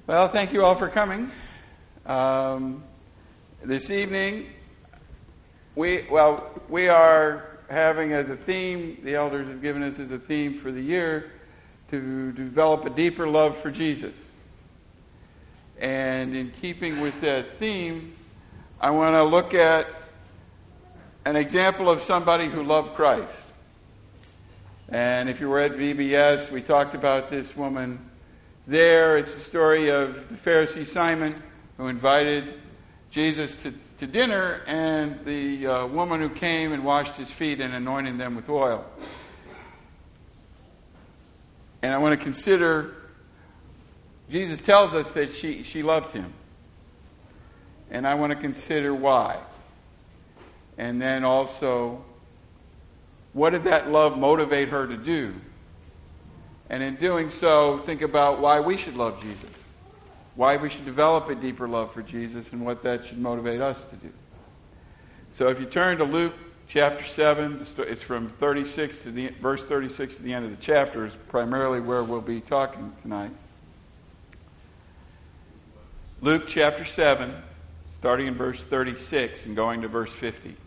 Well, thank you all for coming. This evening, we are having as a theme, the elders have given us as a theme for the year, to develop a deeper love for Jesus. And in keeping with that theme, I want to look at an example of somebody who loved Christ. And if you were at VBS, we talked about this woman there. It's the story of the Pharisee Simon who invited Jesus to dinner, and the woman who came and washed his feet and anointed them with oil. And I want to consider, Jesus tells us that she loved him. And I want to consider why. And then also, what did that love motivate her to do? And in doing so, think about why we should love Jesus. Why we should develop a deeper love for Jesus and what that should motivate us to do. So if you turn to Luke chapter 7, it's from verse 36 to the end of the chapter, is primarily where we'll be talking tonight. Luke chapter 7, starting in verse 36 and going to verse 50.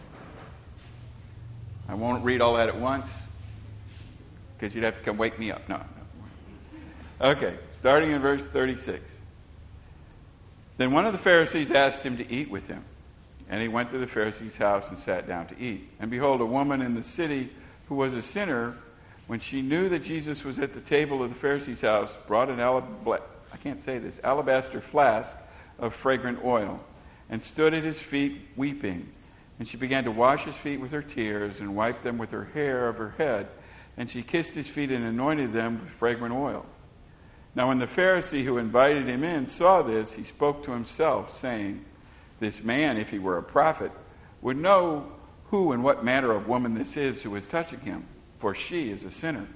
I won't read all that at once, because you'd have to come wake me up. No. Okay, starting in verse 36. Then one of the Pharisees asked him to eat with him. And he went to the Pharisee's house and sat down to eat. And behold, a woman in the city who was a sinner, when she knew that Jesus was at the table of the Pharisee's house, brought an alabaster flask of fragrant oil, and stood at his feet weeping. And she began to wash his feet with her tears, and wiped them with her hair of her head. And she kissed his feet and anointed them with fragrant oil. Now when the Pharisee who invited him in saw this, he spoke to himself, saying, "This man, if he were a prophet, would know who and what manner of woman this is who is touching him, for she is a sinner."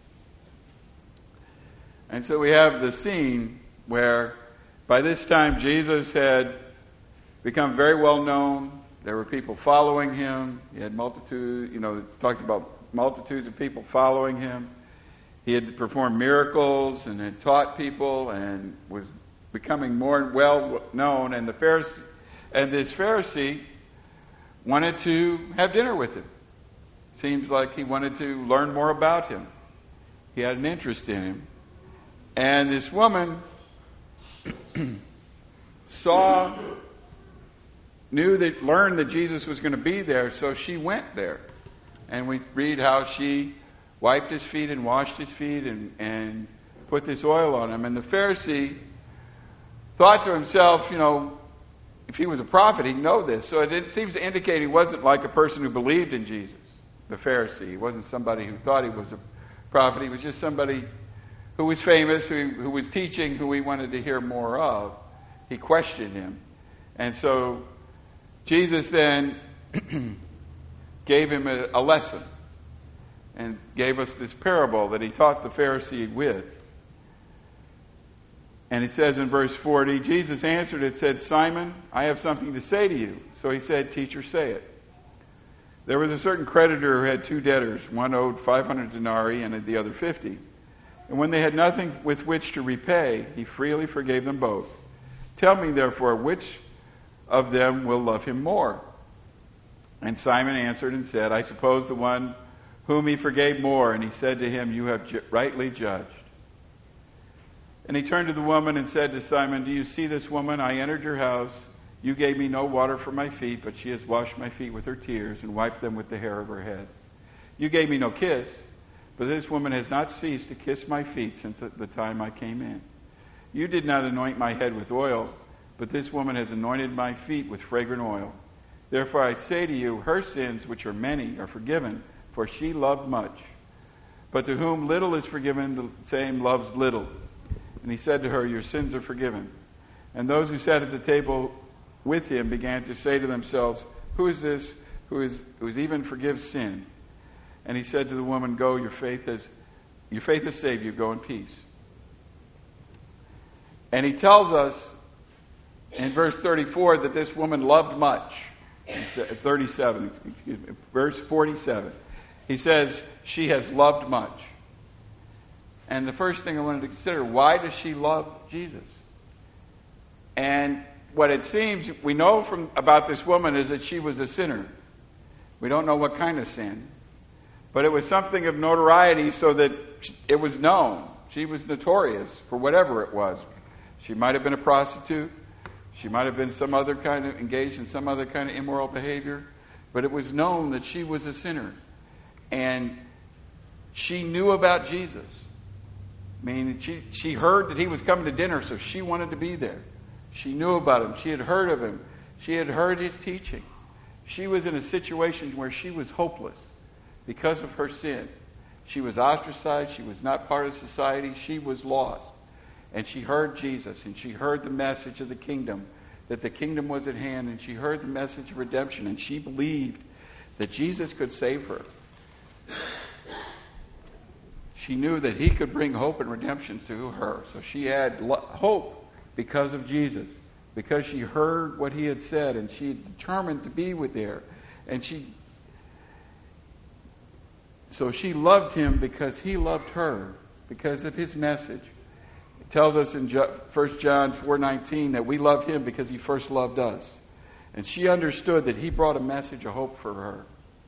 And so we have the scene where by this time Jesus had become very well known. There were people following him. He had it talks about multitudes of people following him. He had performed miracles and had taught people and was becoming more well known. And this Pharisee wanted to have dinner with him. Seems like he wanted to learn more about him. He had an interest in him. And this woman learned that Jesus was going to be there, so she went there. And we read how she wiped his feet and washed his feet and put this oil on him. And the Pharisee thought to himself, if he was a prophet, he'd know this. So it seems to indicate he wasn't like a person who believed in Jesus, the Pharisee. He wasn't somebody who thought he was a prophet. He was just somebody who was famous, who was teaching, who he wanted to hear more of. He questioned him. And so Jesus then gave him a lesson and gave us this parable that he taught the Pharisee with. And it says in verse 40, Jesus answered and said, "Simon, I have something to say to you." So he said, "Teacher, say it." There was a certain creditor who had two debtors. One owed 500 denarii and the other 50. And when they had nothing with which to repay, he freely forgave them both. "Tell me, therefore, which of them will love him more?" And Simon answered and said, "I suppose the one whom he forgave more." And he said to him, "You have rightly judged." And he turned to the woman and said to Simon, "Do you see this woman? I entered your house. You gave me no water for my feet, but she has washed my feet with her tears and wiped them with the hair of her head. You gave me no kiss, but this woman has not ceased to kiss my feet since the time I came in. You did not anoint my head with oil, but this woman has anointed my feet with fragrant oil. Therefore I say to you, her sins, which are many, are forgiven, for she loved much. But to whom little is forgiven, the same loves little." And he said to her, "Your sins are forgiven." And those who sat at the table with him began to say to themselves, "Who is this who is even forgives sin?" And he said to the woman, "Go, your faith has saved you. Go in peace." And he tells us in verse 34 that this woman loved much. 37, verse 47. He says, she has loved much. And the first thing I wanted to consider, why does she love Jesus? And what it seems we know about this woman is that she was a sinner. We don't know what kind of sin. But it was something of notoriety so that it was known. She was notorious for whatever it was. She might have been a prostitute. She might have been engaged in some other kind of immoral behavior. But it was known that she was a sinner. And she knew about Jesus. I mean, she heard that he was coming to dinner, so she wanted to be there. She knew about him. She had heard of him. She had heard his teaching. She was in a situation where she was hopeless because of her sin. She was ostracized. She was not part of society. She was lost. And she heard Jesus, and she heard the message of the kingdom, that the kingdom was at hand, and she heard the message of redemption, and she believed that Jesus could save her. She knew that he could bring hope and redemption to her. So she had hope because of Jesus, because she heard what he had said, and she determined to be with there. And so she loved him because he loved her, because of his message. It tells us in 1 John 4:19 that we love him because he first loved us. And she understood that he brought a message of hope for her.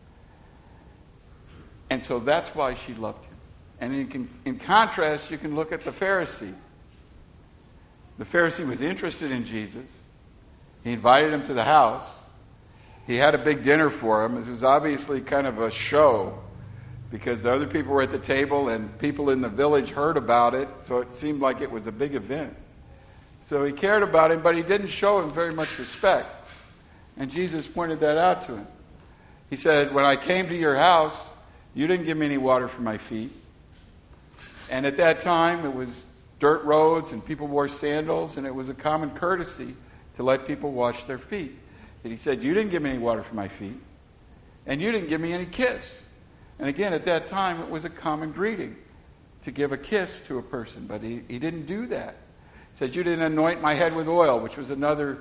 And so that's why she loved him. And in contrast, you can look at the Pharisee. The Pharisee was interested in Jesus. He invited him to the house. He had a big dinner for him. It was obviously kind of a show because the other people were at the table and people in the village heard about it. So it seemed like it was a big event. So he cared about him, but he didn't show him very much respect. And Jesus pointed that out to him. He said, when I came to your house, you didn't give me any water for my feet. And at that time, it was dirt roads and people wore sandals, and it was a common courtesy to let people wash their feet. And he said, you didn't give me any water for my feet, and you didn't give me any kiss. And again, at that time, it was a common greeting to give a kiss to a person, but he didn't do that. He said, you didn't anoint my head with oil, which was another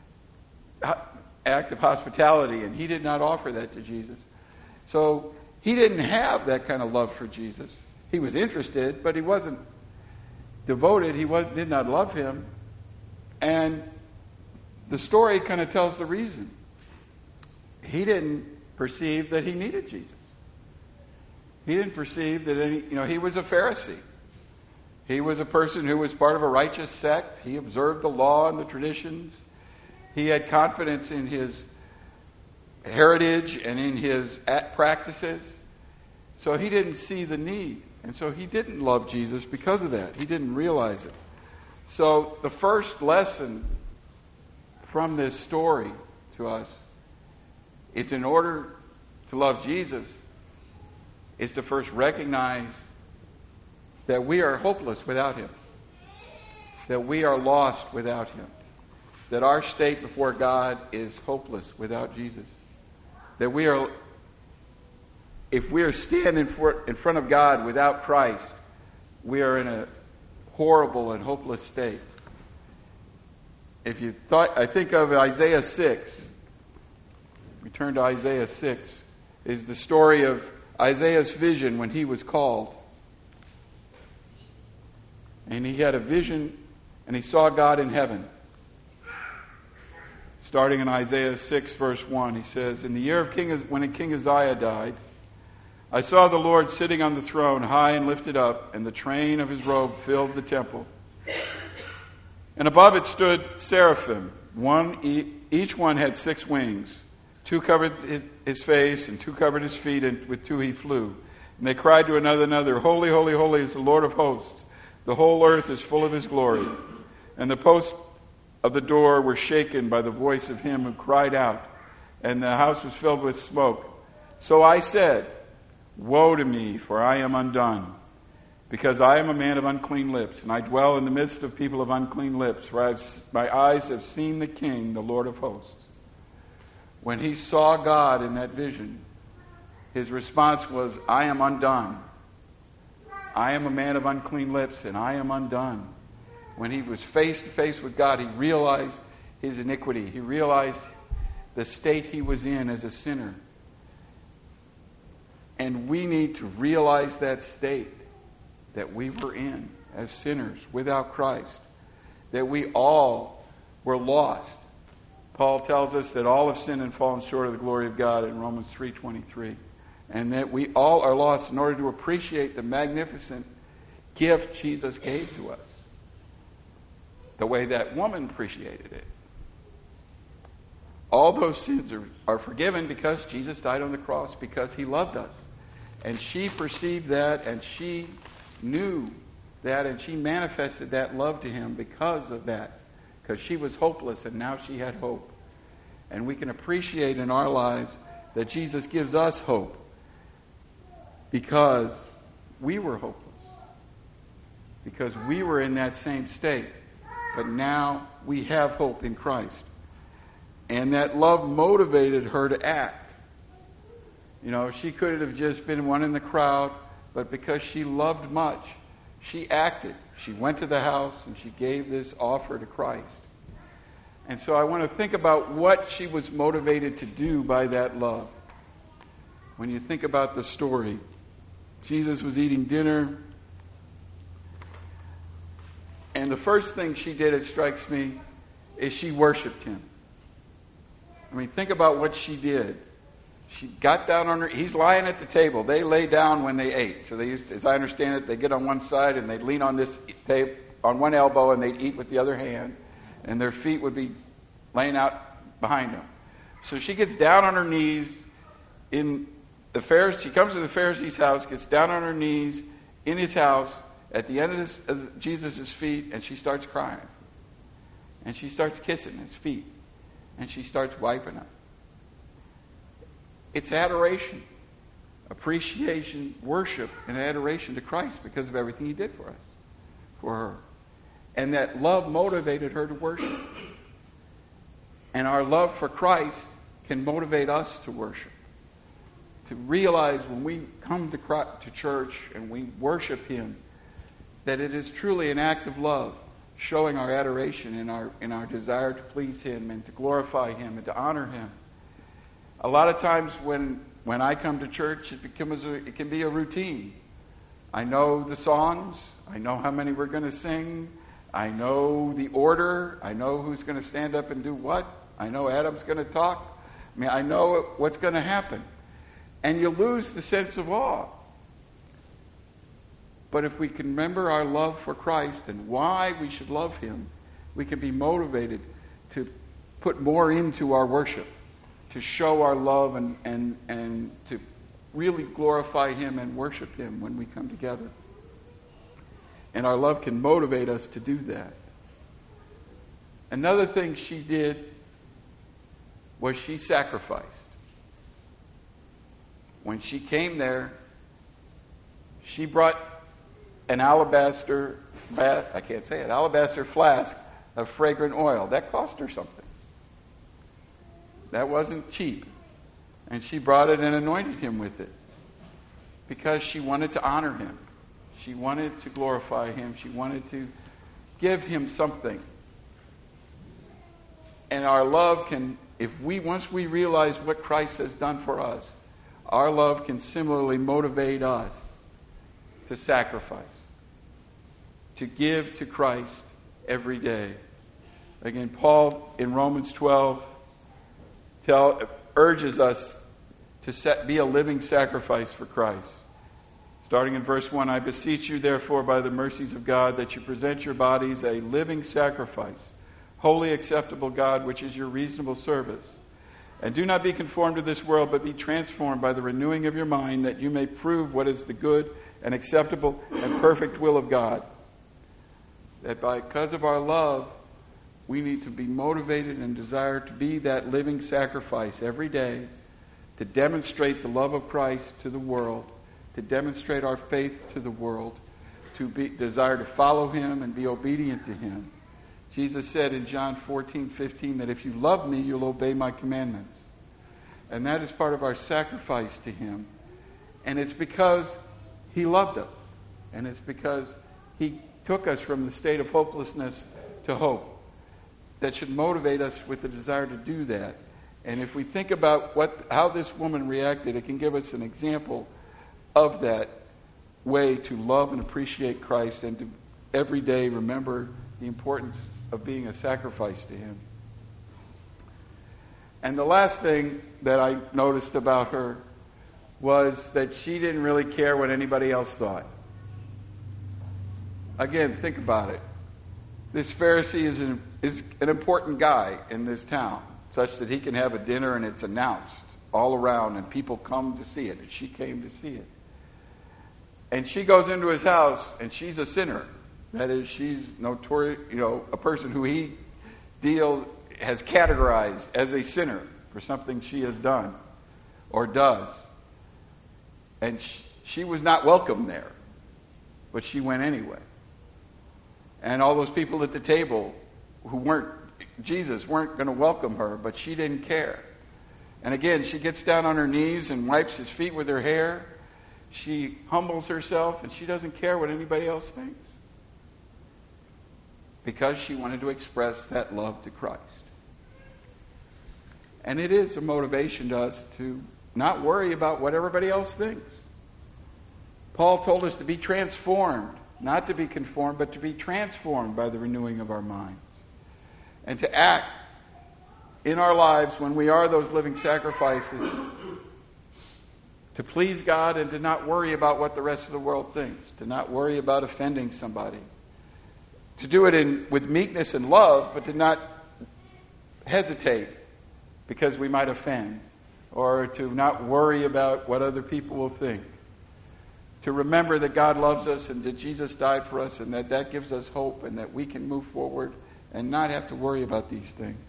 act of hospitality, and he did not offer that to Jesus. So he didn't have that kind of love for Jesus. He was interested, but he wasn't devoted. He did not love him. And the story kind of tells the reason. He didn't perceive that he needed Jesus. He didn't perceive that he was a Pharisee. He was a person who was part of a righteous sect. He observed the law and the traditions. He had confidence in his heritage and in his practices. So he didn't see the need. And so he didn't love Jesus because of that. He didn't realize it. So the first lesson from this story to us is, in order to love Jesus, is to first recognize that we are hopeless without him. That we are lost without him. That our state before God is hopeless without Jesus. That if we are standing in front of God without Christ, we are in a horrible and hopeless state. I think of Isaiah 6. We turn to Isaiah 6. Is the story of Isaiah's vision when he was called. And he had a vision and he saw God in heaven. Starting in Isaiah 6 verse 1, he says, in the year of when King Uzziah died, I saw the Lord sitting on the throne, high and lifted up, and the train of his robe filled the temple. And above it stood seraphim. Each one had 6 wings. 2 covered his face, and 2 covered his feet, and with 2 he flew. And they cried to another, Holy, holy, holy is the Lord of hosts. The whole earth is full of his glory. And the posts of the door were shaken by the voice of him who cried out, and the house was filled with smoke. So I said, woe to me, for I am undone, because I am a man of unclean lips, and I dwell in the midst of people of unclean lips, for my eyes have seen the King, the Lord of hosts. When he saw God in that vision, his response was, I am undone. I am a man of unclean lips, and I am undone. When he was face to face with God, he realized his iniquity. He realized the state he was in as a sinner. And we need to realize that state, that we were in as sinners without Christ, that we all were lost. Paul tells us that all have sinned and fallen short of the glory of God in Romans 3:23, and that we all are lost in order to appreciate the magnificent gift Jesus gave to us, the way that woman appreciated it. All those sins are forgiven because Jesus died on the cross, because he loved us. And she perceived that, and she knew that, and she manifested that love to him because of that. Because she was hopeless, and now she had hope. And we can appreciate in our lives that Jesus gives us hope because we were hopeless. Because we were in that same state. But now we have hope in Christ. And that love motivated her to act. You know, she could have just been one in the crowd, but because she loved much, she acted. She went to the house and she gave this offer to Christ. And so I want to think about what she was motivated to do by that love. When you think about the story, Jesus was eating dinner, and the first thing she did, it strikes me, is she worshiped him. I mean, think about what she did. She got down on her... He's lying at the table. They lay down when they ate. So they used, as I understand it, they get on one side and they'd lean on this table, on one elbow, and they'd eat with the other hand. And their feet would be laying out behind them. So she gets down on her knees in the Pharisee. She comes to the Pharisee's house, gets down on her knees in his house at the end of Jesus' feet, and she starts crying. And she starts kissing his feet. And she starts wiping them. It's adoration, appreciation, worship, and adoration to Christ because of everything he did for us, for her. And that love motivated her to worship. And our love for Christ can motivate us to worship. To realize when we come to church and we worship him, that it is truly an act of love, showing our adoration in our desire to please him and to glorify him and to honor him. A lot of times when I come to church, it can be a routine. I know the songs. I know how many we're going to sing. I know the order. I know who's going to stand up and do what. I know Adam's going to talk. I mean, I know what's going to happen. And you lose the sense of awe. But if we can remember our love for Christ and why we should love him, we can be motivated to put more into our worship, to show our love and to really glorify him and worship him when we come together. And our love can motivate us to do that. Another thing she did was she sacrificed. When she came there, she brought an alabaster flask of fragrant oil. That cost her something. That wasn't cheap. And she brought it and anointed him with it because she wanted to honor him. She wanted to glorify him. She wanted to give him something. And our love can, once we realize what Christ has done for us, our love can similarly motivate us to sacrifice, to give to Christ every day. Again, Paul in Romans 12 urges us to be a living sacrifice for Christ. Starting in verse 1, I beseech you therefore by the mercies of God that you present your bodies a living sacrifice, wholly acceptable God, which is your reasonable service. And do not be conformed to this world, but be transformed by the renewing of your mind, that you may prove what is the good and acceptable and perfect will of God. That because of our love, we need to be motivated and desire to be that living sacrifice every day to demonstrate the love of Christ to the world, to demonstrate our faith to the world, to desire to follow him and be obedient to him. Jesus said in John 14:15 that if you love me, you'll obey my commandments. And that is part of our sacrifice to him. And it's because he loved us. And it's because he took us from the state of hopelessness to hope. That should motivate us with the desire to do that. And if we think about how this woman reacted, it can give us an example of that way to love and appreciate Christ and to every day remember the importance of being a sacrifice to Him. And the last thing that I noticed about her was that she didn't really care what anybody else thought. Again, think about it. This Pharisee is an important guy in this town, such that he can have a dinner and it's announced all around and people come to see it. And she came to see it. And she goes into his house and she's a sinner. That is, she's notorious, a person who he has categorized as a sinner for something she has done or does. And she was not welcome there, but she went anyway. And all those people at the table who weren't going to welcome her, but she didn't care. And again, she gets down on her knees and wipes his feet with her hair. She humbles herself, and she doesn't care what anybody else thinks, because she wanted to express that love to Christ. And it is a motivation to us to not worry about what everybody else thinks. Paul told us to be transformed, not to be conformed, but to be transformed by the renewing of our minds. And to act in our lives when we are those living sacrifices to please God and to not worry about what the rest of the world thinks, to not worry about offending somebody. To do it with meekness and love, but to not hesitate because we might offend, or to not worry about what other people will think. To remember that God loves us and that Jesus died for us and that gives us hope and that we can move forward and not have to worry about these things.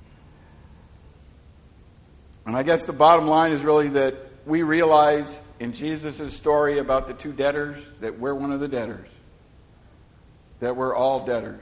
And I guess the bottom line is really that we realize in Jesus' story about the two debtors that we're one of the debtors. That we're all debtors.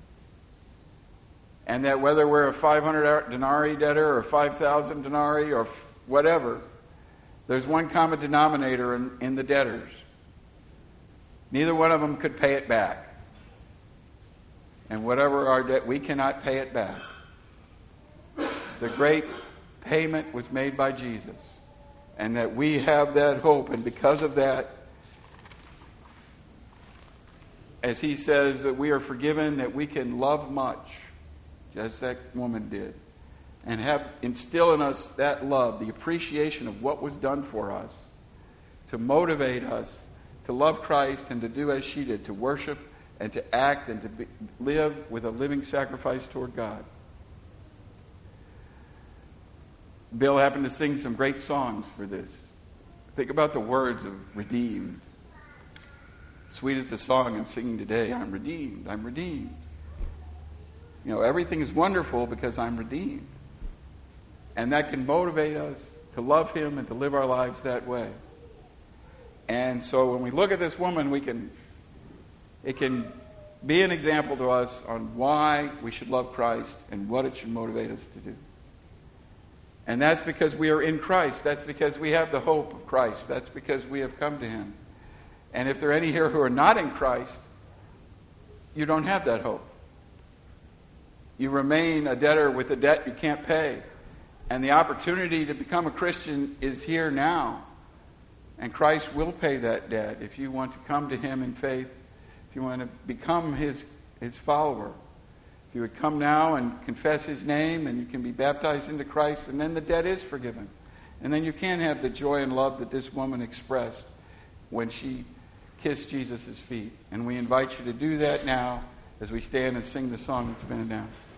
And that whether we're a 500 denarii debtor or 5,000 denarii or whatever, there's one common denominator in the debtors. Neither one of them could pay it back. And whatever our debt, we cannot pay it back. The great payment was made by Jesus. And that we have that hope. And because of that, as he says that we are forgiven, that we can love much, as that woman did, and instill in us that love, the appreciation of what was done for us, to motivate us to love Christ and to do as she did, to worship and to act and to live with a living sacrifice toward God. Bill happened to sing some great songs for this. Think about the words of redeemed. Sweet is the song I'm singing today. I'm redeemed. I'm redeemed. Everything is wonderful because I'm redeemed. And that can motivate us to love Him and to live our lives that way. And so when we look at this woman, it can be an example to us on why we should love Christ and what it should motivate us to do. And that's because we are in Christ. That's because we have the hope of Christ. That's because we have come to Him. And if there are any here who are not in Christ, you don't have that hope. You remain a debtor with a debt you can't pay. And the opportunity to become a Christian is here now. And Christ will pay that debt if you want to come to Him in faith, if you want to become His follower. If you would come now and confess His name and you can be baptized into Christ, and then the debt is forgiven. And then you can have the joy and love that this woman expressed when she kissed Jesus' feet. And we invite you to do that now as we stand and sing the song that's been announced.